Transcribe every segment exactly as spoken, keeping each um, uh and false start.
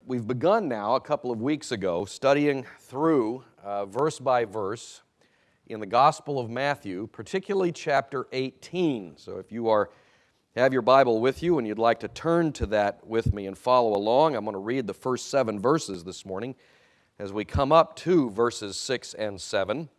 we've begun now, a couple of weeks ago, studying through uh, verse by verse in the Gospel of Matthew, particularly chapter eighteen. So if you are have your Bible with you and you'd like to turn to that with me and follow along, I'm going to read the first seven verses this morning as we come up to verses six and seven.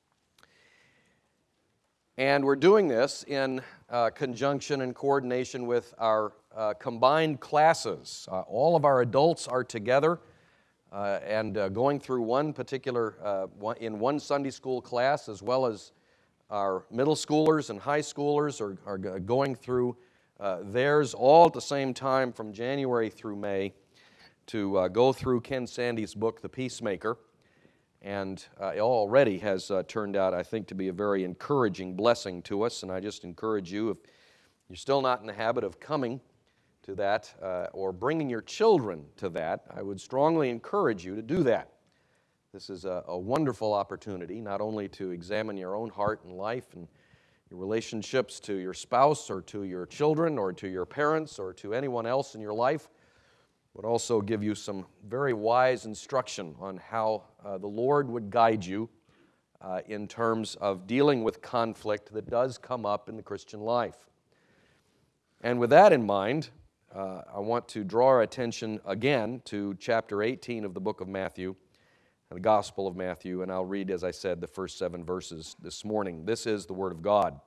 And we're doing this in uh, conjunction and coordination with our uh, combined classes. Uh, all of our adults are together uh, and uh, going through one particular, uh, one, in one Sunday school class, as well as our middle schoolers and high schoolers are, are going through uh, theirs all at the same time from January through May to uh, go through Ken Sande's book, The Peacemaker. And uh, it already has uh, turned out, I think, to be a very encouraging blessing to us. And I just encourage you, if you're still not in the habit of coming to that uh, or bringing your children to that, I would strongly encourage you to do that. This is a, a wonderful opportunity, not only to examine your own heart and life and your relationships to your spouse or to your children or to your parents or to anyone else in your life, but also give you some very wise instruction on how uh, the Lord would guide you uh, in terms of dealing with conflict that does come up in the Christian life. And with that in mind, uh, I want to draw our attention again to chapter eighteen of the book of Matthew, the Gospel of Matthew, and I'll read, as I said, the first seven verses this morning. This is the Word of God.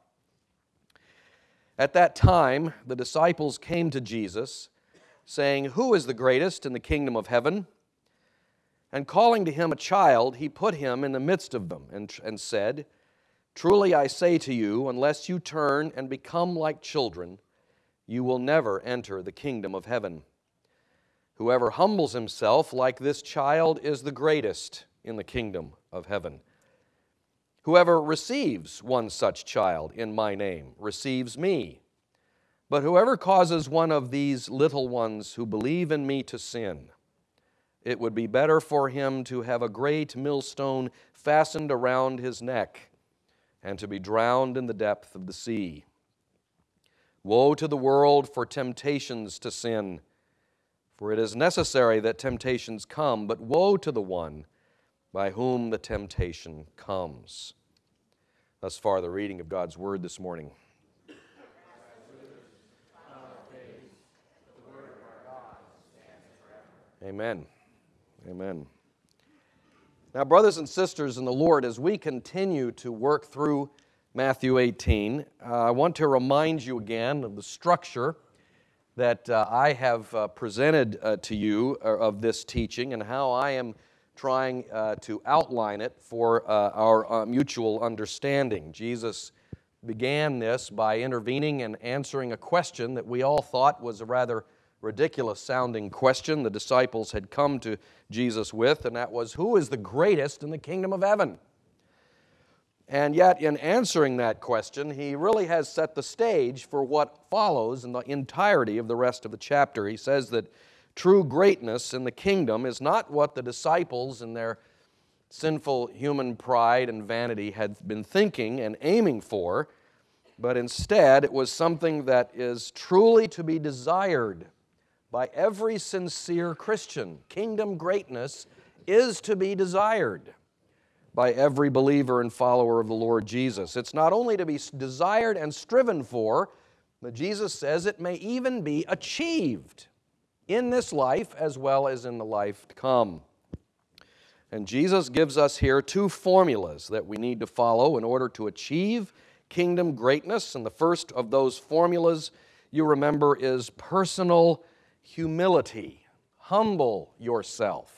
At that time, the disciples came to Jesus, saying, "Who is the greatest in the kingdom of heaven?" And calling to him a child, he put him in the midst of them and, and said, "Truly I say to you, unless you turn and become like children, you will never enter the kingdom of heaven. Whoever humbles himself like this child is the greatest in the kingdom of heaven. Whoever receives one such child in my name receives me. But whoever causes one of these little ones who believe in me to sin, it would be better for him to have a great millstone fastened around his neck and to be drowned in the depth of the sea. Woe to the world for temptations to sin, for it is necessary that temptations come, but woe to the one by whom the temptation comes." Thus far, the reading of God's Word this morning. Amen. Amen. Now, brothers and sisters in the Lord, as we continue to work through Matthew eighteen, uh, I want to remind you again of the structure that uh, I have uh, presented uh, to you uh, of this teaching and how I am trying uh, to outline it for uh, our uh, mutual understanding. Jesus began this by intervening and answering a question that we all thought was a rather ridiculous-sounding question the disciples had come to Jesus with, and that was, who is the greatest in the kingdom of heaven? And yet, in answering that question, he really has set the stage for what follows in the entirety of the rest of the chapter. He says that true greatness in the kingdom is not what the disciples in their sinful human pride and vanity had been thinking and aiming for, but instead it was something that is truly to be desired by every sincere Christian. Kingdom greatness is to be desired by every believer and follower of the Lord Jesus. It's not only to be desired and striven for, but Jesus says it may even be achieved in this life as well as in the life to come. And Jesus gives us here two formulas that we need to follow in order to achieve kingdom greatness. And the first of those formulas, you remember, is personal humility. Humble yourself.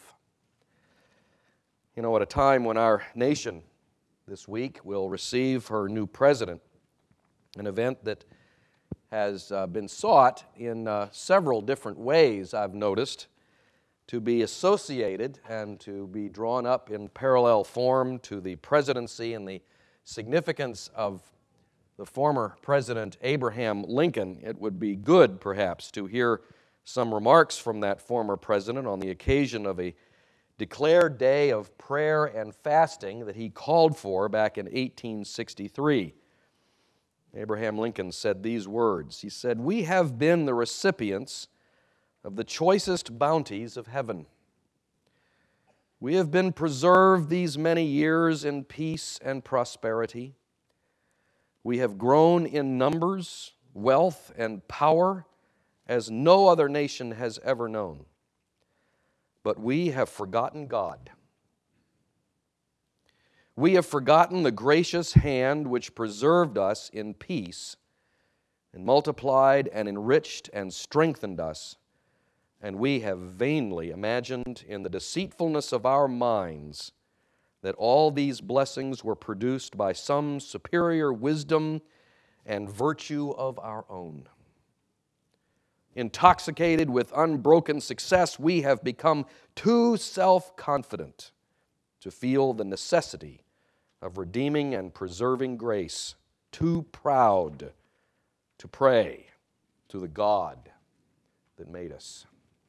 You know, at a time when our nation this week will receive her new president, an event that has uh, been sought in uh, several different ways, I've noticed, to be associated and to be drawn up in parallel form to the presidency and the significance of the former President Abraham Lincoln. It would be good, perhaps, to hear some remarks from that former president on the occasion of a declared day of prayer and fasting that he called for back in eighteen sixty-three. Abraham Lincoln said these words. He said, "We have been the recipients of the choicest bounties of heaven. We have been preserved these many years in peace and prosperity. We have grown in numbers, wealth, and power as no other nation has ever known. But we have forgotten God. We have forgotten the gracious hand which preserved us in peace and multiplied and enriched and strengthened us, and we have vainly imagined in the deceitfulness of our minds that all these blessings were produced by some superior wisdom and virtue of our own. Intoxicated with unbroken success, we have become too self-confident to feel the necessity of redeeming and preserving grace, too proud to pray to the God that made us.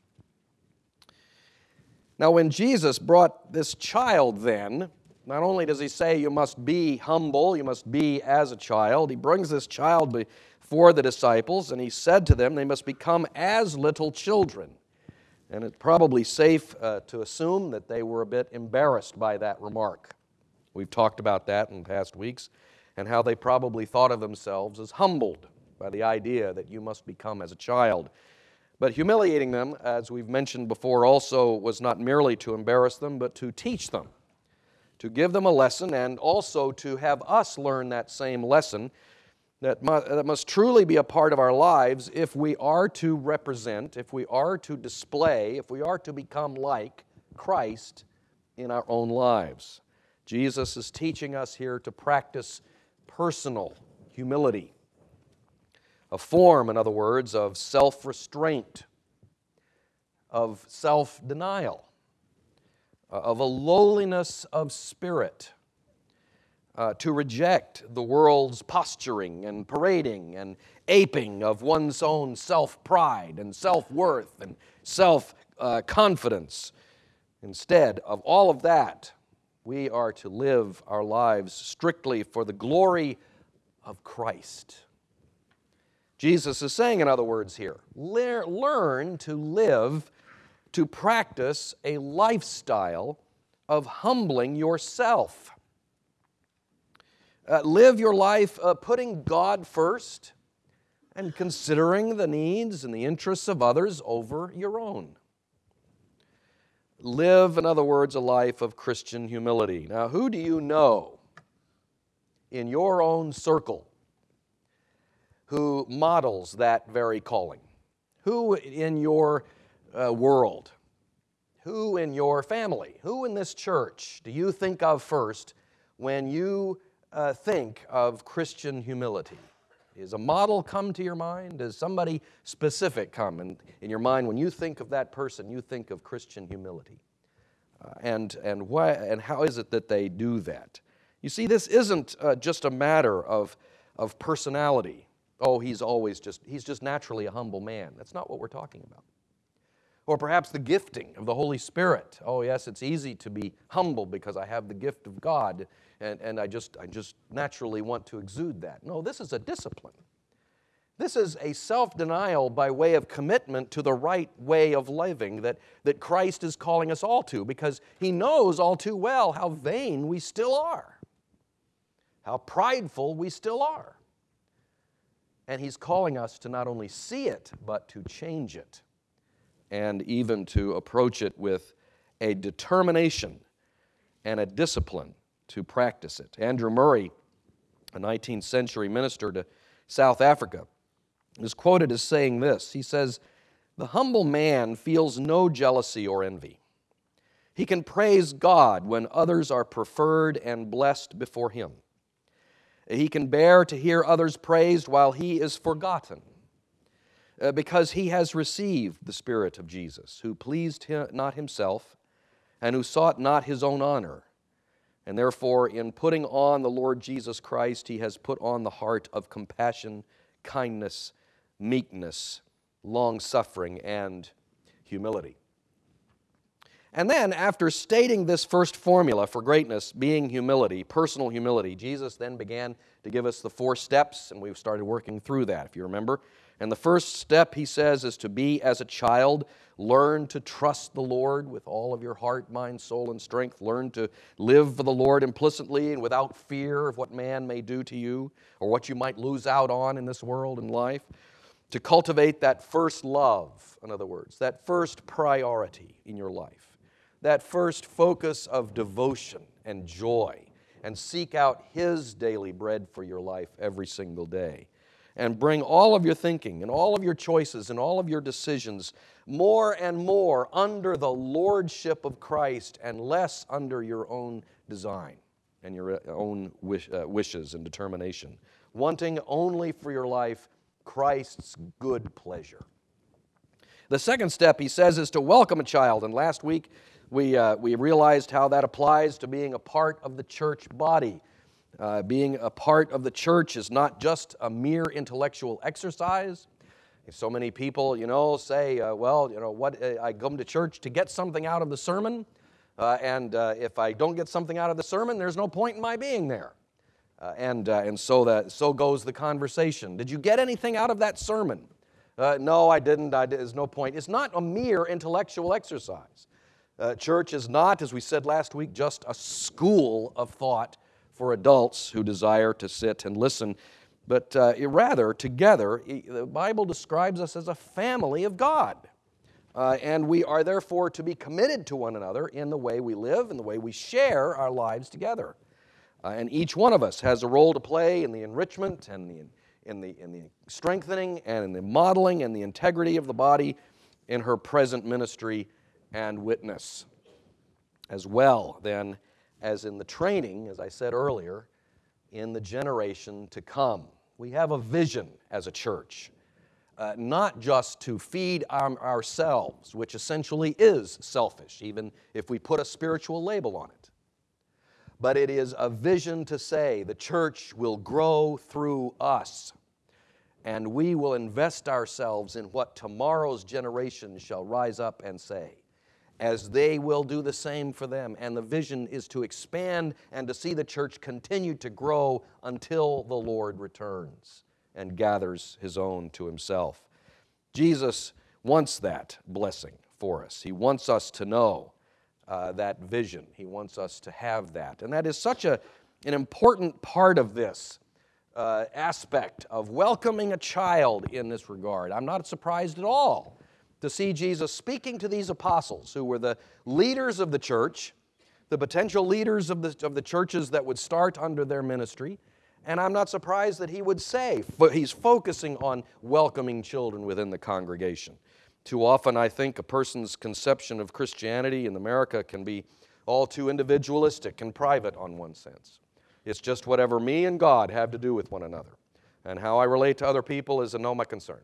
Now, when Jesus brought this child then, not only does he say you must be humble, you must be as a child, he brings this child before the disciples, and he said to them they must become as little children. And it's probably safe uh, to assume that they were a bit embarrassed by that remark. We've talked about that in past weeks, and how they probably thought of themselves as humbled by the idea that you must become as a child. But humiliating them, as we've mentioned before, also was not merely to embarrass them, but to teach them, to give them a lesson, and also to have us learn that same lesson that must, that must truly be a part of our lives if we are to represent, if we are to display, if we are to become like Christ in our own lives. Jesus is teaching us here to practice personal humility, a form, in other words, of self-restraint, of self-denial, of a lowliness of spirit, uh, to reject the world's posturing and parading and aping of one's own self-pride and self-worth and self-confidence. Instead of all of that, we are to live our lives strictly for the glory of Christ. Jesus is saying, in other words here, learn to live, to practice a lifestyle of humbling yourself. Uh, live your life uh, putting God first and considering the needs and the interests of others over your own. Live, in other words, a life of Christian humility. Now, who do you know in your own circle who models that very calling? Who in your uh, world, who in your family, who in this church do you think of first when you uh, think of Christian humility? Does a model come to your mind? Does somebody specific come in, in your mind when you think of that person, you think of Christian humility? Uh, and, and, why, and how is it that they do that? You see, this isn't uh, just a matter of, of personality. Oh, he's always just, he's just naturally a humble man. That's not what we're talking about. Or perhaps the gifting of the Holy Spirit. Oh, yes, it's easy to be humble because I have the gift of God, and, and I just, I just naturally want to exude that. No, this is a discipline. This is a self-denial by way of commitment to the right way of living that, that Christ is calling us all to, because He knows all too well how vain we still are, how prideful we still are. And He's calling us to not only see it, but to change it, and even to approach it with a determination and a discipline to practice it. Andrew Murray, a nineteenth century minister to South Africa, is quoted as saying this. He says, "The humble man feels no jealousy or envy. He can praise God when others are preferred and blessed before him. He can bear to hear others praised while he is forgotten, uh, because he has received the Spirit of Jesus, who pleased him, not himself, and who sought not his own honor. And therefore, in putting on the Lord Jesus Christ, he has put on the heart of compassion, kindness, meekness, long-suffering, and humility." And then, after stating this first formula for greatness, being humility, personal humility, Jesus then began to give us the four steps, and we've started working through that, if you remember. And the first step, he says, is to be as a child. Learn to trust the Lord with all of your heart, mind, soul, and strength. Learn to live for the Lord implicitly and without fear of what man may do to you or what you might lose out on in this world and life. To cultivate that first love, in other words, that first priority in your life, that first focus of devotion and joy, and seek out His daily bread for your life every single day. And bring all of your thinking and all of your choices and all of your decisions more and more under the lordship of Christ and less under your own design and your own wish, uh, wishes and determination, wanting only for your life Christ's good pleasure. The second step, he says, is to welcome a child. And last week we, uh, we realized how that applies to being a part of the church body. Uh, being a part of the church is not just a mere intellectual exercise. So many people, you know, say, uh, well, you know, what uh, I come to church to get something out of the sermon, uh, and uh, if I don't get something out of the sermon, there's no point in my being there. Uh, and uh, and so that so goes the conversation. Did you get anything out of that sermon? Uh, no, I didn't. I, there's no point. It's not a mere intellectual exercise. Uh, church is not, as we said last week, just a school of thought for adults who desire to sit and listen, but uh, rather, together, the Bible describes us as a family of God. Uh, and we are therefore to be committed to one another in the way we live and the way we share our lives together. Uh, and each one of us has a role to play in the enrichment and the, in, the, in the strengthening and in the modeling and the integrity of the body in her present ministry and witness. As well, then, as in the training, as I said earlier, in the generation to come. We have a vision as a church, uh, not just to feed our, ourselves, which essentially is selfish, even if we put a spiritual label on it. But it is a vision to say the church will grow through us, and we will invest ourselves in what tomorrow's generation shall rise up and say, as they will do the same for them. And the vision is to expand and to see the church continue to grow until the Lord returns and gathers His own to Himself. Jesus wants that blessing for us. He wants us to know uh, that vision. He wants us to have that. And that is such a, an important part of this uh, aspect of welcoming a child in this regard. I'm not surprised at all to see Jesus speaking to these apostles who were the leaders of the church, the potential leaders of the, of the churches that would start under their ministry. And I'm not surprised that he would say, he's focusing on welcoming children within the congregation. Too often, I think, a person's conception of Christianity in America can be all too individualistic and private on one sense. It's just whatever me and God have to do with one another. And how I relate to other people is a no my concern.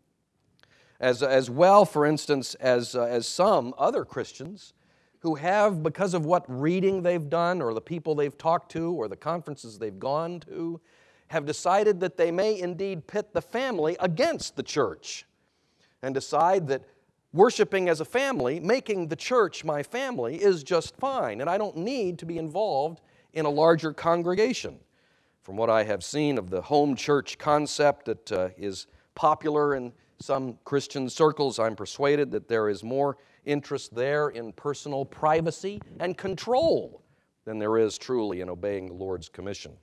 As, as well, for instance, as, uh, as some other Christians who have, because of what reading they've done or the people they've talked to or the conferences they've gone to, have decided that they may indeed pit the family against the church and decide that worshiping as a family, making the church my family, is just fine, and I don't need to be involved in a larger congregation. From what I have seen of the home church concept that uh, is popular in some Christian circles, I'm persuaded that there is more interest there in personal privacy and control than there is truly in obeying the Lord's commission.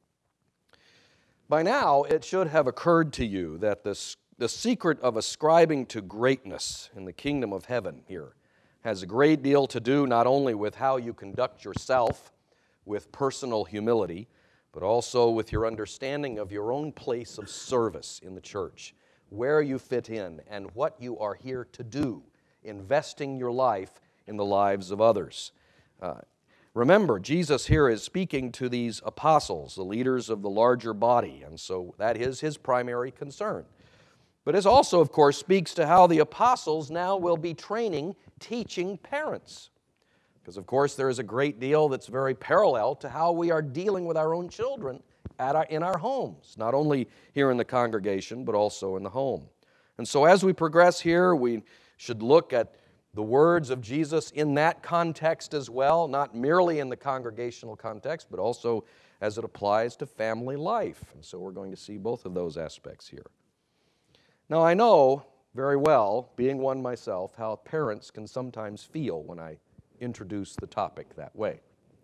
By now, it should have occurred to you that this, the secret of ascribing to greatness in the kingdom of heaven here has a great deal to do not only with how you conduct yourself with personal humility, but also with your understanding of your own place of service in the church, where you fit in, and what you are here to do, investing your life in the lives of others. Uh, remember, Jesus here is speaking to these apostles, the leaders of the larger body, and so that is His primary concern. But it also, of course, speaks to how the apostles now will be training, teaching parents. Because, of course, there is a great deal that's very parallel to how we are dealing with our own children At our, in our homes, not only here in the congregation, but also in the home. And so as we progress here, we should look at the words of Jesus in that context as well, not merely in the congregational context, but also as it applies to family life. And so we're going to see both of those aspects here. Now, I know very well, being one myself, how parents can sometimes feel when I introduce the topic that way.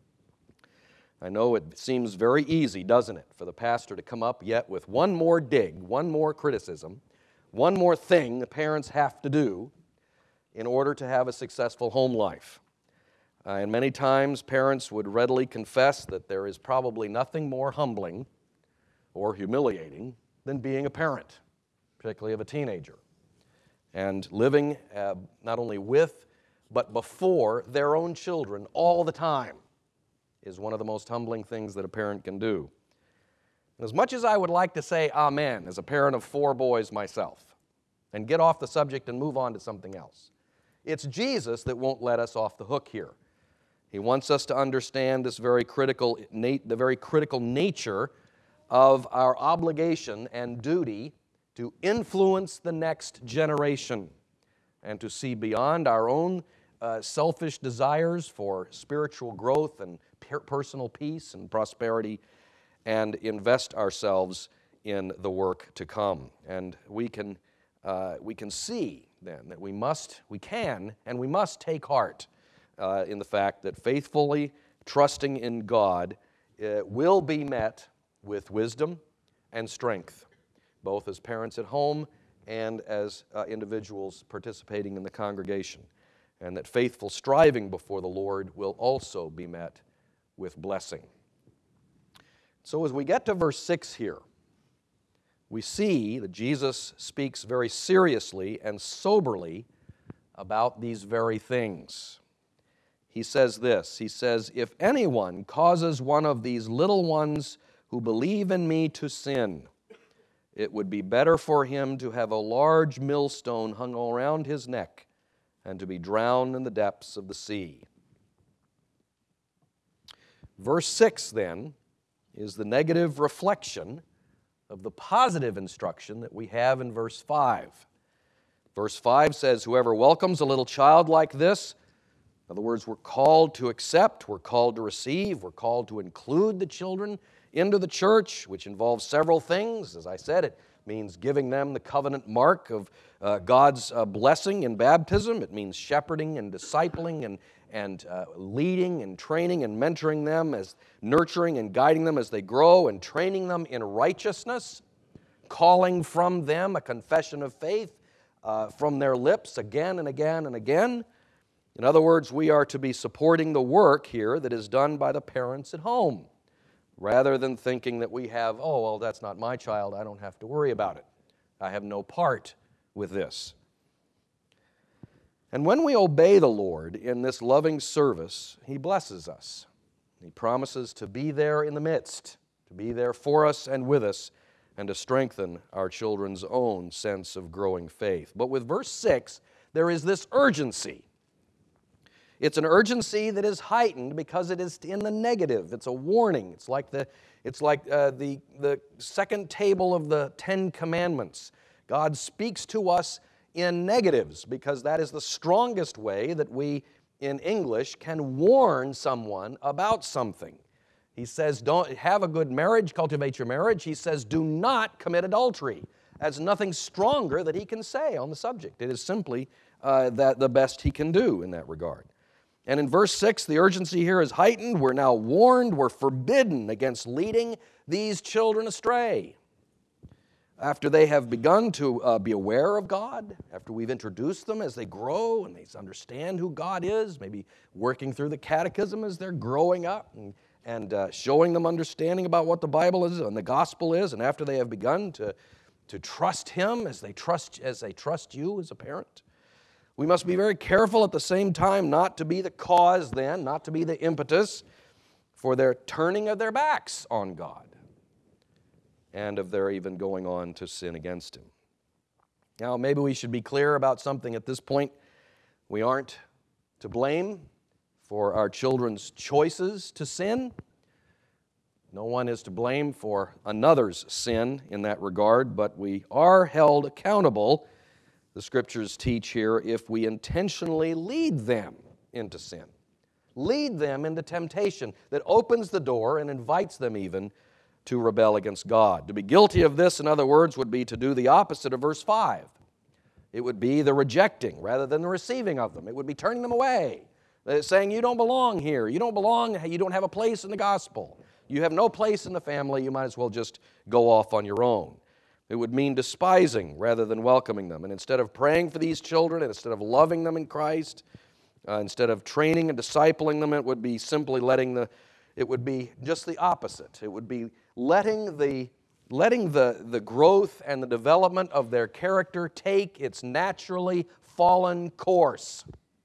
I know it seems very easy, doesn't it, for the pastor to come up yet with one more dig, one more criticism, one more thing the parents have to do in order to have a successful home life. Uh, and many times parents would readily confess that there is probably nothing more humbling or humiliating than being a parent, particularly of a teenager, and living uh, not only with but before their own children all the time is one of the most humbling things that a parent can do. And as much as I would like to say amen as a parent of four boys myself and get off the subject and move on to something else, it's Jesus that won't let us off the hook here. He wants us to understand this very critical, the very critical nature of our obligation and duty to influence the next generation and to see beyond our own uh, selfish desires for spiritual growth and per- personal peace and prosperity and invest ourselves in the work to come. And we can, uh, we can see then that we must, we can, and we must take heart uh, in the fact that faithfully trusting in God uh, will be met with wisdom and strength, both as parents at home and as uh, individuals participating in the congregation, and that faithful striving before the Lord will also be met with blessing. So as we get to verse six here, we see that Jesus speaks very seriously and soberly about these very things. He says this, he says, "If anyone causes one of these little ones who believe in me to sin, it would be better for him to have a large millstone hung around his neck and to be drowned in the depths of the sea." Verse six, then, is the negative reflection of the positive instruction that we have in verse five. Verse five says, "Whoever welcomes a little child like this," in other words, we're called to accept, we're called to receive, we're called to include the children into the church, which involves several things. As I said, it means giving them the covenant mark of uh, God's uh, blessing in baptism. It means shepherding and discipling and, and uh, leading and training and mentoring them, as nurturing and guiding them as they grow, and training them in righteousness, calling from them a confession of faith uh, from their lips again and again and again. In other words, we are to be supporting the work here that is done by the parents at home, rather than thinking that we have, oh, well, that's not my child, I don't have to worry about it. I have no part with this. And when we obey the Lord in this loving service, He blesses us. He promises to be there in the midst, to be there for us and with us, and to strengthen our children's own sense of growing faith. But with verse six, there is this urgency. It's an urgency that is heightened because it is in the negative. It's a warning. It's like the, it's like uh, the, the second table of the Ten Commandments. God speaks to us in negatives because that is the strongest way that we, in English, can warn someone about something. He says, don't have a good marriage, cultivate your marriage. He says, do not commit adultery. That's nothing stronger that he can say on the subject. It is simply uh, that the best he can do in that regard. And in verse six, the urgency here is heightened. We're now warned, we're forbidden against leading these children astray. After they have begun to uh, be aware of God, after we've introduced them as they grow and they understand who God is, maybe working through the catechism as they're growing up and, and uh, showing them understanding about what the Bible is and the gospel is, and after they have begun to, to trust Him as they trust, as they trust you as a parent, we must be very careful at the same time not to be the cause then, not to be the impetus for their turning of their backs on God and of their even going on to sin against Him. Now, maybe we should be clear about something at this point. We aren't to blame for our children's choices to sin. No one is to blame for another's sin in that regard, but we are held accountable, the Scriptures teach here, if we intentionally lead them into sin, lead them into temptation that opens the door and invites them even to rebel against God. To be guilty of this, in other words, would be to do the opposite of verse five. It would be the rejecting rather than the receiving of them. It would be turning them away, saying, you don't belong here. You don't belong, you don't have a place in the gospel. You have no place in the family. You might as well just go off on your own. It would mean despising rather than welcoming them. And instead of praying for these children, and instead of loving them in Christ, uh, instead of training and discipling them, it would be simply letting the, it would be just the opposite. It would be letting the, letting the, the growth and the development of their character take its naturally fallen course.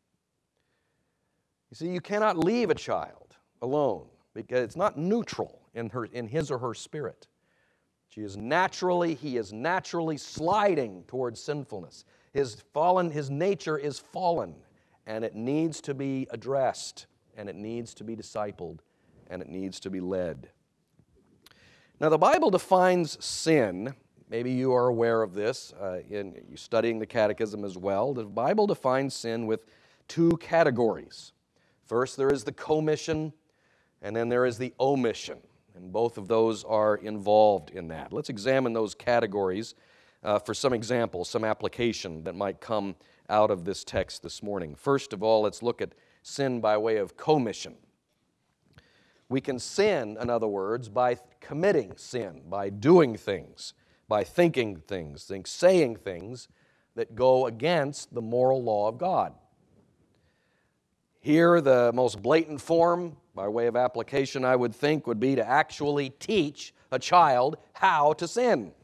You see, you cannot leave a child alone because it's not neutral in her, in his or her spirit. She is naturally, he is naturally sliding towards sinfulness. His fallen, his nature is fallen, and it needs to be addressed, and it needs to be discipled, and it needs to be led. Now, the Bible defines sin. Maybe you are aware of this uh, in you studying the Catechism as well. The Bible defines sin with two categories. First, there is the commission, and then there is the omission. And both of those are involved in that. Let's examine those categories uh, for some examples, some application that might come out of this text this morning. First of all, let's look at sin by way of commission. We can sin, in other words, by committing sin, by doing things, by thinking things, think, saying things that go against the moral law of God. Here, the most blatant form, by way of application, I would think, would be to actually teach a child how to sin.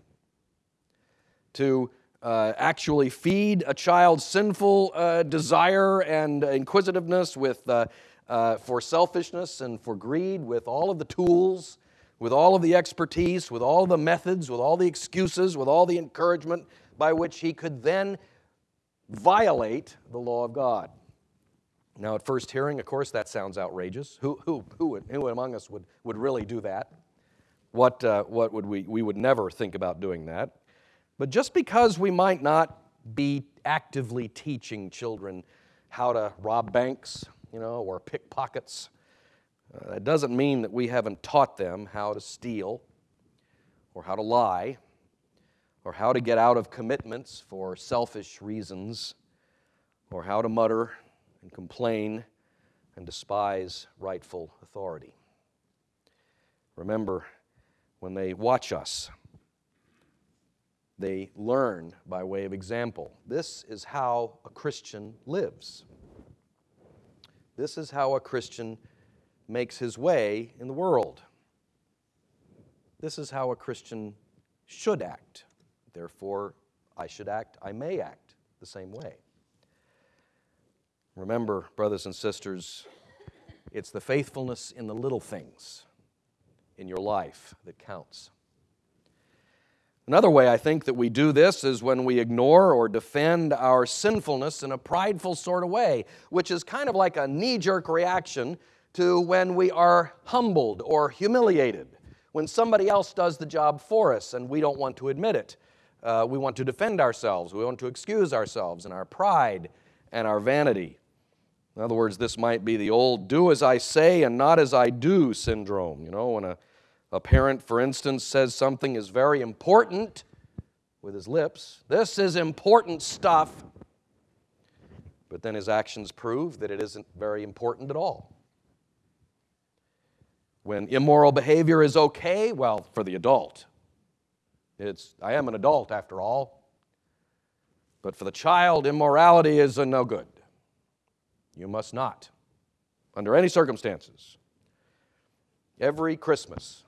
To uh, actually feed a child's sinful uh, desire and inquisitiveness with, uh, uh, for selfishness and for greed, with all of the tools, with all of the expertise, with all the methods, with all the excuses, with all the encouragement by which he could then violate the law of God. Now, at first hearing, of course, that sounds outrageous. Who, who, who, who among us would, would really do that? What, uh, what would we, we would never think about doing that. But just because we might not be actively teaching children how to rob banks, you know, or pickpockets, uh, that doesn't mean that we haven't taught them how to steal, or how to lie, or how to get out of commitments for selfish reasons, or how to mutter and complain and despise rightful authority. Remember, when they watch us, they learn by way of example. This is how a Christian lives. This is how a Christian makes his way in the world. This is how a Christian should act. Therefore, I should act, I may act the same way. Remember, brothers and sisters, it's the faithfulness in the little things in your life that counts. Another way I think that we do this is when we ignore or defend our sinfulness in a prideful sort of way, which is kind of like a knee-jerk reaction to when we are humbled or humiliated, when somebody else does the job for us and we don't want to admit it. Uh, we want to defend ourselves. We want to excuse ourselves in our pride and our vanity. In other words, this might be the old do as I say and not as I do syndrome. You know, when a, a parent, for instance, says something is very important with his lips, this is important stuff, but then his actions prove that it isn't very important at all. When immoral behavior is okay, well, for the adult, it's, I am an adult after all, but for the child, immorality is a no good. You must not, under any circumstances. Every Christmas,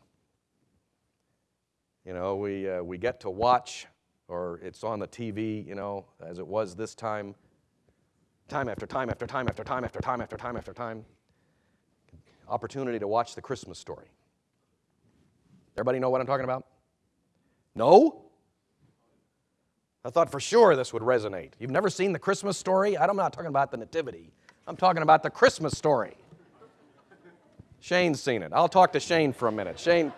you know, we, uh, we get to watch, or it's on the T V, you know, as it was this time, time after time after time after time after time after time after time, opportunity to watch The Christmas Story. Everybody know what I'm talking about? No? I thought for sure this would resonate. You've never seen The Christmas Story? I'm not talking about the Nativity. I'm talking about The Christmas Story. Shane's seen it. I'll talk to Shane for a minute. Shane,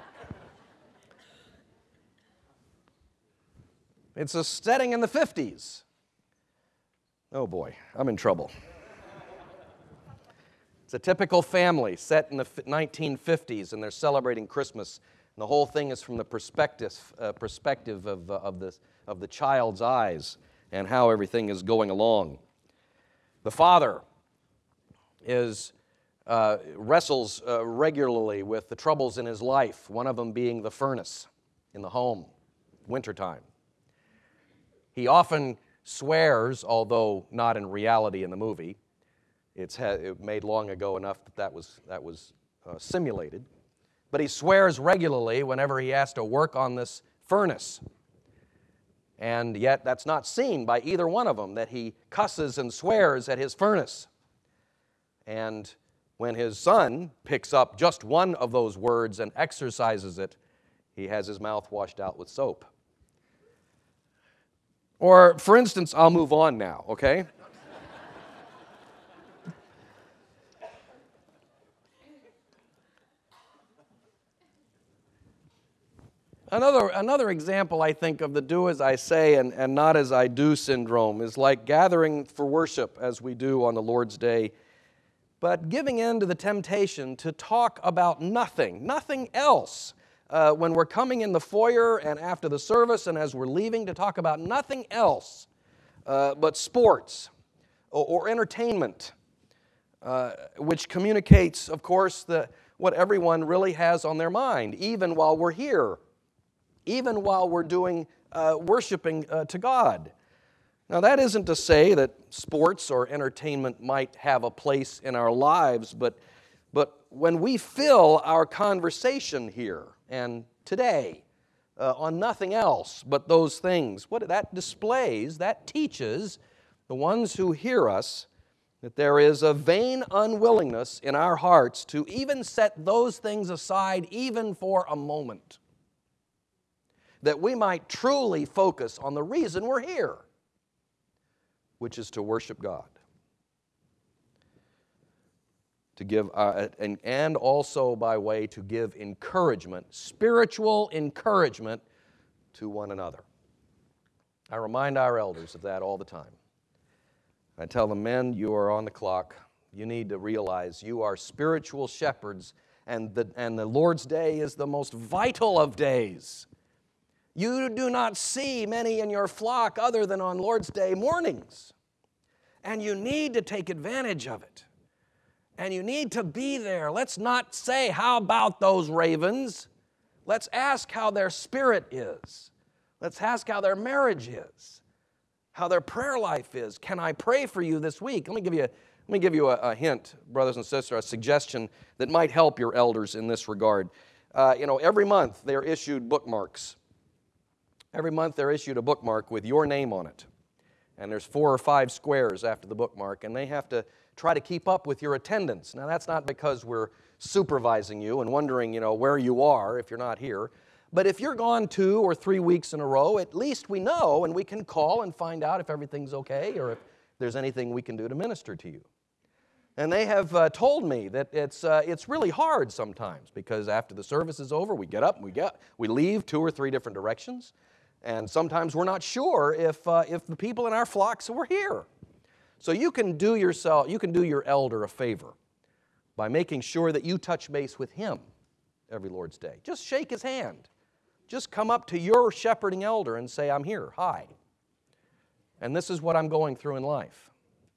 it's a setting in the fifties. Oh boy, I'm in trouble. It's a typical family set in the nineteen fifties, and they're celebrating Christmas. the whole thing is from the perspective, uh, perspective of, uh, of, the, of the child's eyes and how everything is going along. The father is, uh, wrestles uh, regularly with the troubles in his life, one of them being the furnace in the home, wintertime. He often swears, although not in reality in the movie. It's ha- it made long ago enough that that was, that was uh, simulated. But he swears regularly whenever he has to work on this furnace. And yet that's not seen by either one of them, that he cusses and swears at his furnace. And when his son picks up just one of those words and exercises it, he has his mouth washed out with soap. Or, for instance, I'll move on now, okay? Another, another example, I think, of the do as I say and, and not as I do syndrome is like gathering for worship as we do on the Lord's Day, but giving in to the temptation to talk about nothing, nothing else. Uh, when we're coming in the foyer and after the service and as we're leaving, to talk about nothing else uh, but sports or, or entertainment, uh, which communicates, of course, the, what everyone really has on their mind, even while we're here, even while we're doing uh, worshiping uh, to God. Now, that isn't to say that sports or entertainment might have a place in our lives, but, but when we fill our conversation here and today uh, on nothing else but those things, what that displays, that teaches the ones who hear us that there is a vain unwillingness in our hearts to even set those things aside even for a moment, that we might truly focus on the reason we're here, which is to worship God. To give, uh, and, and also by way to give encouragement, spiritual encouragement to one another. I remind our elders of that all the time. I tell them, men, you are on the clock. You need to realize you are spiritual shepherds, and the, and the Lord's Day is the most vital of days. You do not see many in your flock other than on Lord's Day mornings. And you need to take advantage of it. And you need to be there. Let's not say, how about those ravens? Let's ask how their spirit is. Let's ask how their marriage is, how their prayer life is. Can I pray for you this week? Let me give you a, let me give you a, a hint, brothers and sisters, a suggestion that might help your elders in this regard. Uh, you know, every month they're issued bookmarks. Every month they're issued a bookmark with your name on it. And there's four or five squares after the bookmark, and they have to try to keep up with your attendance. Now, that's not because we're supervising you and wondering, you know, where you are if you're not here. But if you're gone two or three weeks in a row, at least we know, and we can call and find out if everything's okay or if there's anything we can do to minister to you. And they have uh, told me that it's uh, it's really hard sometimes, because after the service is over, we get up and we get we leave two or three different directions. And sometimes we're not sure if, uh, if the people in our flocks were here. So you can do yourself, you can do your elder a favor by making sure that you touch base with him every Lord's Day. Just shake his hand. Just come up to your shepherding elder and say, I'm here, hi. And this is what I'm going through in life.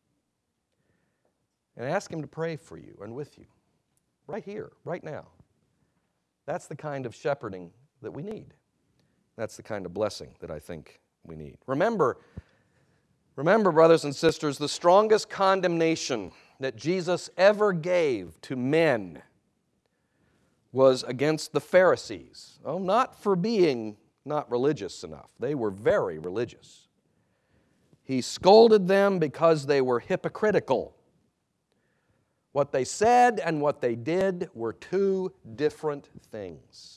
And ask him to pray for you and with you, right here, right now. That's the kind of shepherding that we need. That's the kind of blessing that I think we need. Remember, remember, brothers and sisters, the strongest condemnation that Jesus ever gave to men was against the Pharisees. Oh, not for being not religious enough. They were very religious. He scolded them because they were hypocritical. What they said and what they did were two different things.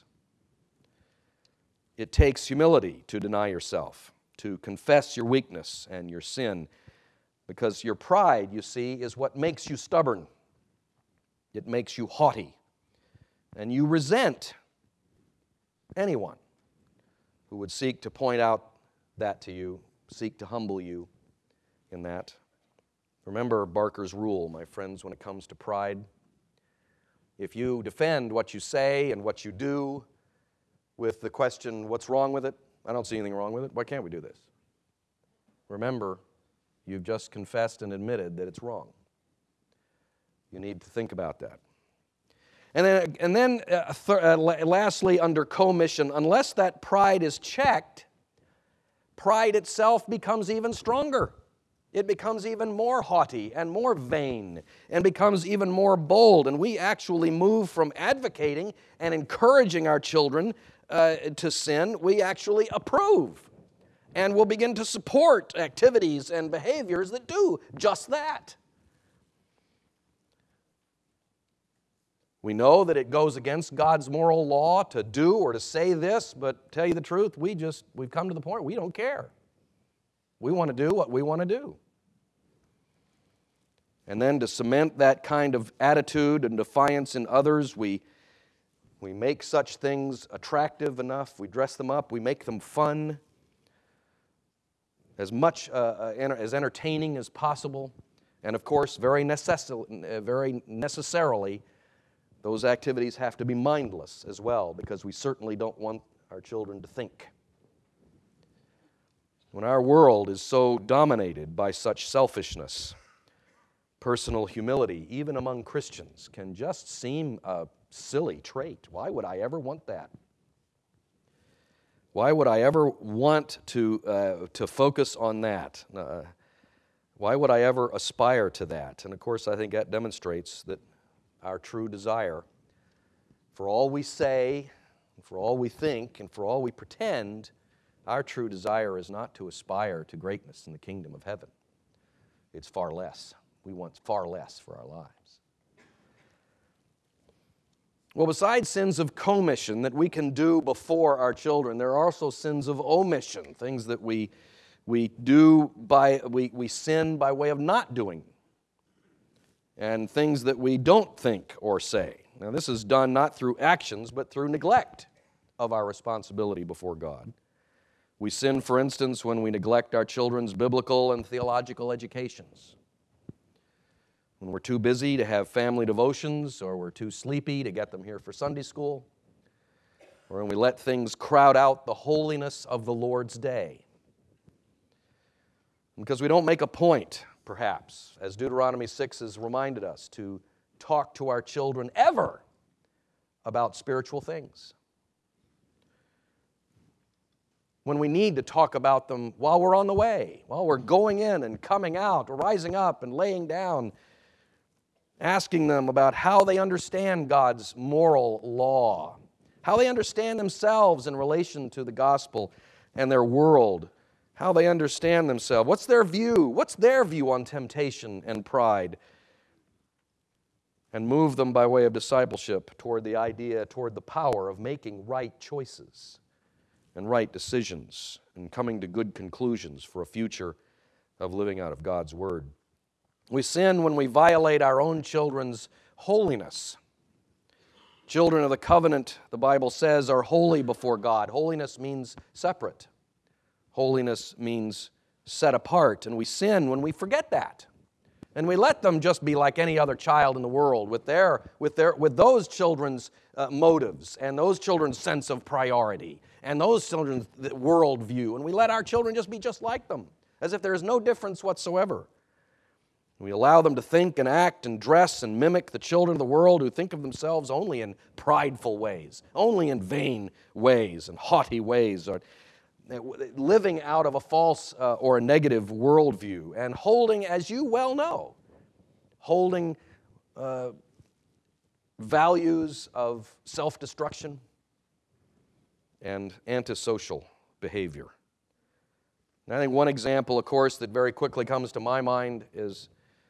It takes humility to deny yourself, to confess your weakness and your sin, because your pride, you see, is what makes you stubborn. It makes you haughty, and you resent anyone who would seek to point out that to you, seek to humble you in that. Remember Barker's rule, my friends, when it comes to pride. If you defend what you say and what you do, with the question, what's wrong with it? I don't see anything wrong with it. Why can't we do this? Remember, you've just confessed and admitted that it's wrong. You need to think about that. And then, and then uh, th- uh, lastly, under commission, unless that pride is checked, pride itself becomes even stronger. It becomes even more haughty and more vain and becomes even more bold. And we actually move from advocating and encouraging our children uh, to sin, we actually approve. And we'll begin to support activities and behaviors that do just that. We know that it goes against God's moral law to do or to say this, but tell you the truth, we just, we've come to the point we don't care. We want to do what we want to do. And then to cement that kind of attitude and defiance in others, we, we make such things attractive enough, we dress them up, we make them fun, as much uh, as entertaining as possible. And of course, very, necess- very necessarily, those activities have to be mindless as well, because we certainly don't want our children to think. When our world is so dominated by such selfishness, personal humility, even among Christians, can just seem a silly trait. Why would I ever want that? Why would I ever want to, uh, to focus on that? Uh, why would I ever aspire to that? And of course, I think that demonstrates that our true desire, for all we say, for all we think, and for all we pretend, our true desire is not to aspire to greatness in the kingdom of heaven. It's far less. We want far less for our lives. Well, besides sins of commission that we can do before our children, there are also sins of omission, things that we, we do by, we, we sin by way of not doing, and things that we don't think or say. Now, this is done not through actions, but through neglect of our responsibility before God. We sin, for instance, when we neglect our children's biblical and theological educations. When we're too busy to have family devotions, or we're too sleepy to get them here for Sunday school, or when we let things crowd out the holiness of the Lord's day. Because we don't make a point, perhaps, as Deuteronomy six has reminded us, to talk to our children ever about spiritual things. When we need to talk about them while we're on the way, while we're going in and coming out, rising up and laying down, asking them about how they understand God's moral law, how they understand themselves in relation to the gospel and their world, how they understand themselves. What's their view? What's their view on temptation and pride? And move them by way of discipleship toward the idea, toward the power of making right choices and right decisions and coming to good conclusions for a future of living out of God's Word. We sin when we violate our own children's holiness. Children of the covenant, the Bible says, are holy before God. Holiness means separate. Holiness means set apart. And we sin when we forget that. And we let them just be like any other child in the world with their, with their, with those children's uh, motives and those children's sense of priority and those children's worldview. And we let our children just be just like them, as if there is no difference whatsoever. We allow them to think and act and dress and mimic the children of the world who think of themselves only in prideful ways, only in vain ways and haughty ways, or living out of a false uh, or a negative worldview, and holding, as you well know, holding uh, values of self-destruction and antisocial behavior. And I think one example, of course, that very quickly comes to my mind is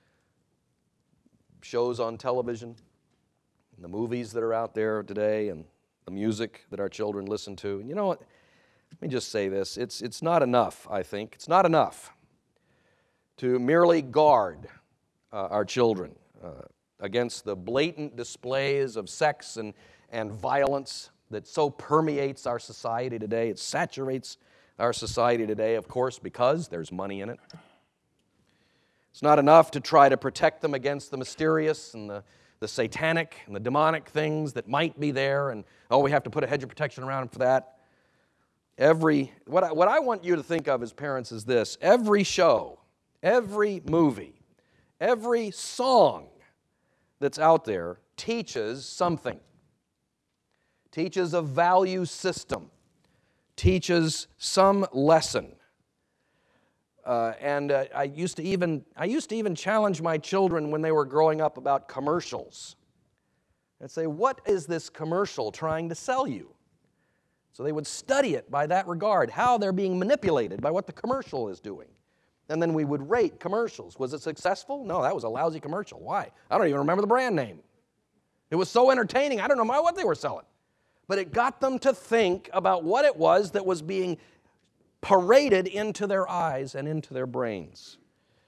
shows on television, and the movies that are out there today, and the music that our children listen to. And you know what? Let me just say this. It's, it's not enough, I think. It's not enough to merely guard uh, our children uh, against the blatant displays of sex and, and violence that so permeates our society today. It saturates our society today, of course, because there's money in it. It's not enough to try to protect them against the mysterious and the, the satanic and the demonic things that might be there, and oh, we have to put a hedge of protection around them for that. Every, what I, what I want you to think of as parents is this: every show, every movie, every song that's out there teaches something. Teaches a value system. Teaches some lesson. Uh, and uh, I used to even I used to even challenge my children when they were growing up about commercials. I'd say, what is this commercial trying to sell you? So they would study it by that regard, how they're being manipulated by what the commercial is doing. And then we would rate commercials. Was it successful? No, that was a lousy commercial. Why? I don't even remember the brand name. It was so entertaining, I don't know what they were selling. But it got them to think about what it was that was being paraded into their eyes and into their brains.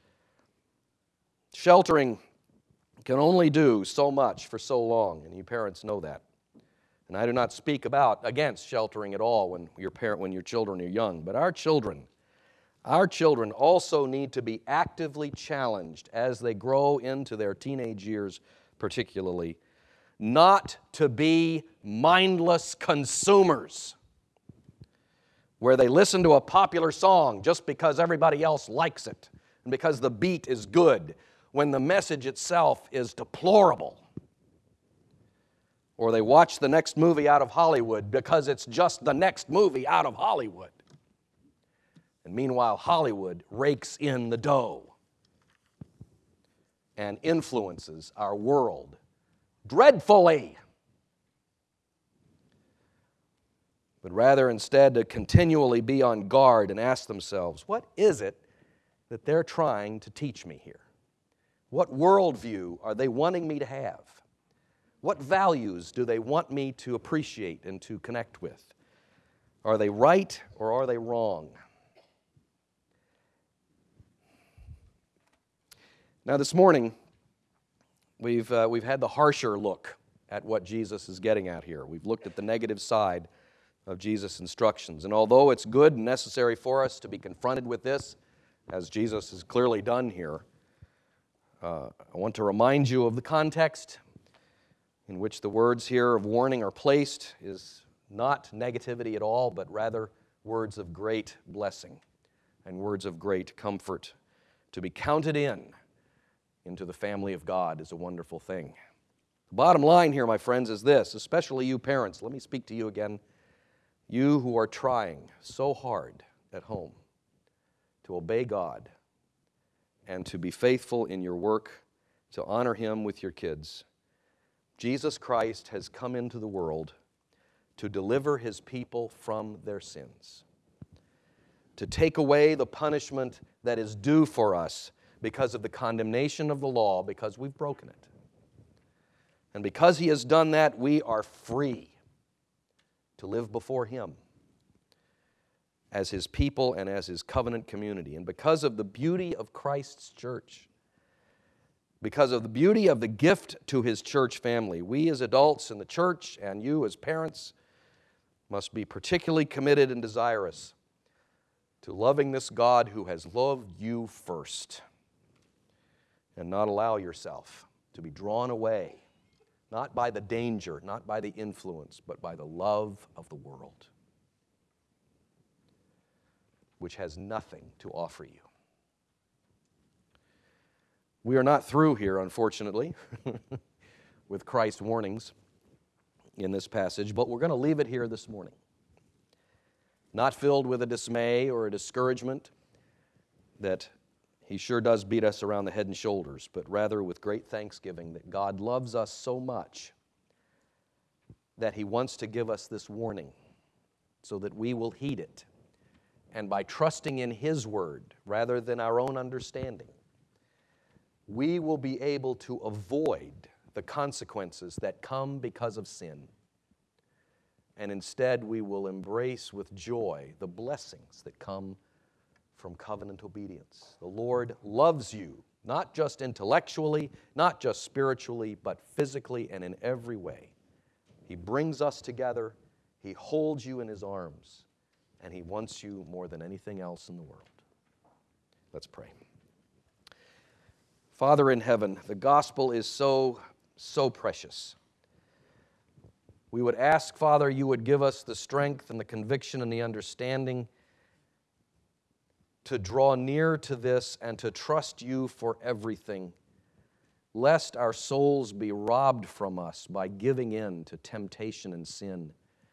Sheltering can only do so much for so long, and you parents know that. And I do not speak about against sheltering at all when your parent, when your children are young, but our children, our children also need to be actively challenged as they grow into their teenage years, particularly, not to be mindless consumers, where they listen to a popular song just because everybody else likes it and because the beat is good, when the message itself is deplorable. Or they watch the next movie out of Hollywood because it's just the next movie out of Hollywood. And meanwhile, Hollywood rakes in the dough and influences our world dreadfully. But rather instead to continually be on guard and ask themselves, what is it that they're trying to teach me here? What worldview are they wanting me to have? What values do they want me to appreciate and to connect with? Are they right or are they wrong? Now this morning, we've, uh, we've had the harsher look at what Jesus is getting at here. We've looked at the negative side of Jesus' instructions. And although it's good and necessary for us to be confronted with this, as Jesus has clearly done here, uh, I want to remind you of the context in which the words here of warning are placed is not negativity at all, but rather words of great blessing and words of great comfort. To be counted in into the family of God is a wonderful thing. The bottom line here, my friends, is this, especially you parents. Let me speak to you again. You who are trying so hard at home to obey God and to be faithful in your work, to honor Him with your kids. Jesus Christ has come into the world to deliver His people from their sins, to take away the punishment that is due for us because of the condemnation of the law, because we've broken it. And because He has done that, we are free to live before Him as His people and as His covenant community. And because of the beauty of Christ's church, because of the beauty of the gift to His church family, we as adults in the church and you as parents must be particularly committed and desirous to loving this God who has loved you first, and not allow yourself to be drawn away, not by the danger, not by the influence, but by the love of the world, which has nothing to offer you. We are not through here, unfortunately, with Christ's warnings in this passage, but we're going to leave it here this morning. Not filled with a dismay or a discouragement that He sure does beat us around the head and shoulders, but rather with great thanksgiving that God loves us so much that He wants to give us this warning so that we will heed it. And by trusting in His word rather than our own understanding, we will be able to avoid the consequences that come because of sin. And instead, we will embrace with joy the blessings that come from covenant obedience. The Lord loves you, not just intellectually, not just spiritually, but physically and in every way. He brings us together, He holds you in His arms, and He wants you more than anything else in the world. Let's pray. Father in heaven, the gospel is so so precious. We would ask, Father, you would give us the strength and the conviction and the understanding to draw near to this and to trust you for everything, lest our souls be robbed from us by giving in to temptation and sin.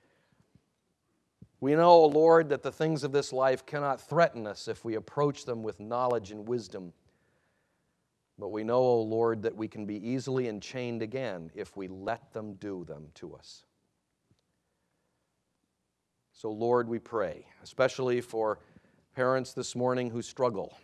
We know, O Lord, that the things of this life cannot threaten us if we approach them with knowledge and wisdom. But we know, O Lord, that we can be easily enchained again if we let them do them to us. So, Lord, we pray, especially for parents this morning who struggle.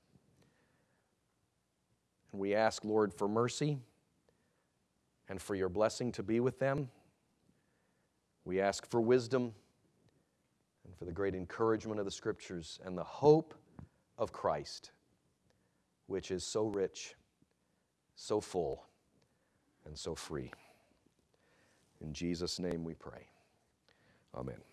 And we ask, Lord, for mercy and for your blessing to be with them. We ask for wisdom and for the great encouragement of the Scriptures and the hope of Christ, which is so rich, so full, and so free. In Jesus' name we pray. Amen.